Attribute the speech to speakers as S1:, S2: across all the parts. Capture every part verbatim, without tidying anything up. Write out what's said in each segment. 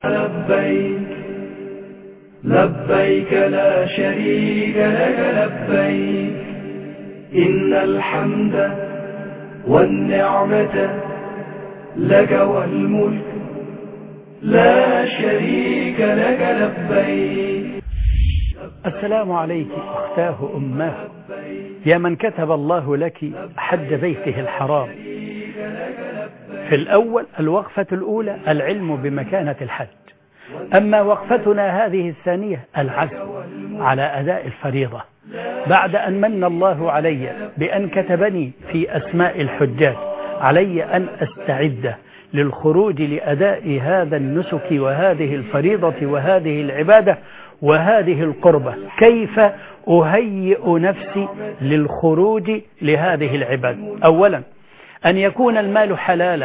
S1: لبيك لبيك لا شريك لك لبيك إن الحمد والنعمة لك والملك لا شريك لك لبيك.
S2: السلام عليك أختاه أماه يا من كتب الله لك حج بيته الحرام. في الأول الوقفة الأولى العلم بمكانة الحج، أما وقفتنا هذه الثانية العزم على أداء الفريضة بعد أن من الله علي بأن كتبني في أسماء الحجاج. علي أن أستعد للخروج لأداء هذا النسك وهذه الفريضة وهذه العبادة وهذه القربة. كيف أهيئ نفسي للخروج لهذه العبادة؟ أولا أن يكون المال حلالا،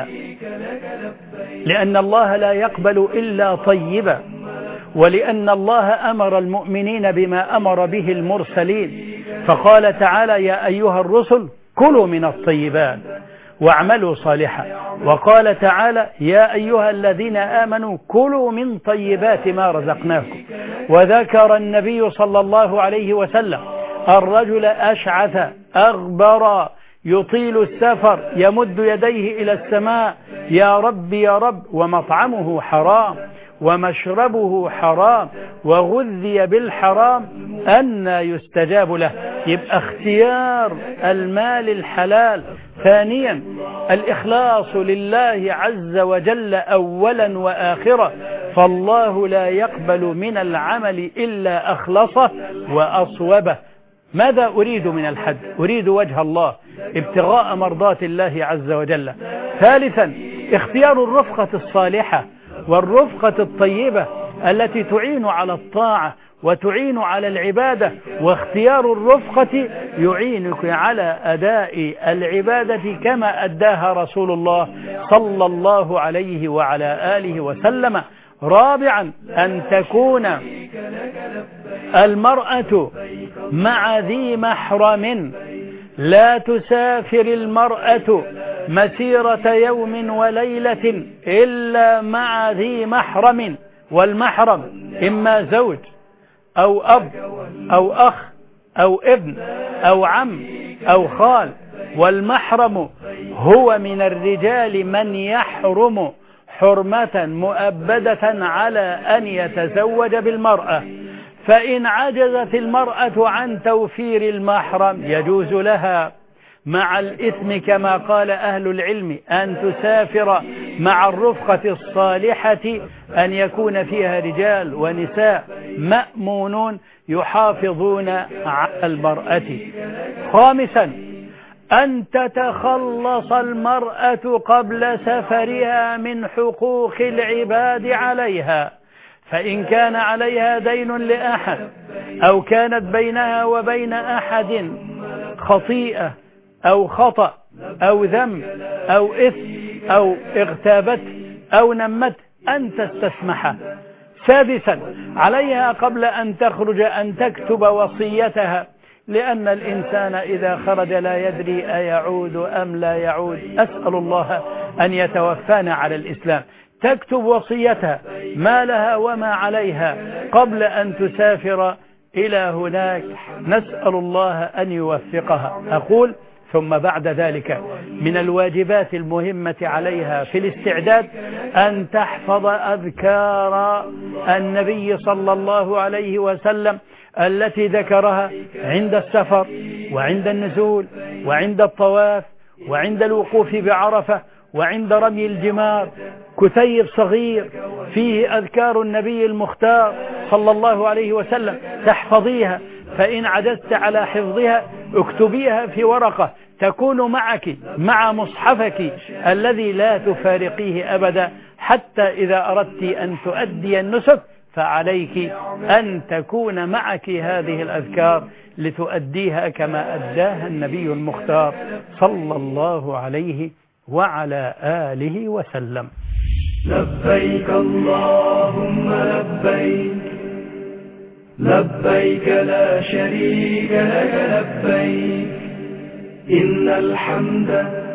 S2: لأن الله لا يقبل إلا طيبا، ولأن الله أمر المؤمنين بما أمر به المرسلين، فقال تعالى يا أيها الرسل كلوا من الطيبات واعملوا صالحا، وقال تعالى يا أيها الذين آمنوا كلوا من طيبات ما رزقناكم. وذكر النبي صلى الله عليه وسلم الرجل أشعث أغبر يطيل السفر يمد يديه إلى السماء يا رب يا رب، ومطعمه حرام ومشربه حرام وغذي بالحرام، أن يستجاب له؟ يبقى اختيار المال الحلال. ثانيا الإخلاص لله عز وجل أولا وآخرا، فالله لا يقبل من العمل إلا أخلصه وأصوبه. ماذا أريد من الحج؟ أريد وجه الله ابتغاء مرضات الله عز وجل. ثالثا اختيار الرفقة الصالحة والرفقة الطيبة التي تعين على الطاعة وتعين على العبادة، واختيار الرفقة يعينك على أداء العبادة كما أداها رسول الله صلى الله عليه وعلى آله وسلم. رابعا أن تكون المرأة مع ذي محرم، لا تسافر المرأة مسيرة يوم وليلة إلا مع ذي محرم، والمحرم إما زوج أو أب أو أخ أو ابن أو عم أو خال. والمحرم هو من الرجال من يحرم حرمة مؤبدة على أن يتزوج بالمرأة، فإن عجزت المرأة عن توفير المحرم يجوز لها مع الإثم كما قال أهل العلم أن تسافر مع الرفقة الصالحة، أن يكون فيها رجال ونساء مأمونون يحافظون على المرأة. خامسا أن تتخلص المرأة قبل سفرها من حقوق العباد عليها، فإن كان عليها دين لأحد أو كانت بينها وبين أحد خطيئة أو خطأ أو ذنب أو إثم أو اغتابت أو نمت أن تستسمح. سادسا عليها قبل أن تخرج أن تكتب وصيتها، لأن الإنسان إذا خرج لا يدري أيعود أم لا يعود. أسأل الله أن يتوفانا على الإسلام. تكتب وصيتها ما لها وما عليها قبل أن تسافر إلى هناك. نسأل الله أن يوفقها. أقول ثم بعد ذلك من الواجبات المهمة عليها في الاستعداد أن تحفظ أذكار النبي صلى الله عليه وسلم التي ذكرها عند السفر وعند النزول وعند الطواف وعند الوقوف بعرفة وعند رمي الجمار. كتيب صغير فيه أذكار النبي المختار صلى الله عليه وسلم تحفظيها، فإن عجزت على حفظها اكتبيها في ورقة تكون معك مع مصحفك الذي لا تفارقيه أبدا، حتى إذا أردت أن تؤدي النسك فعليك أن تكون معك هذه الأذكار لتؤديها كما أداها النبي المختار صلى الله عليه وعلى آله وسلم.
S1: لبيك اللهم لبيك لبيك لا شريك لك لبيك إن الحمد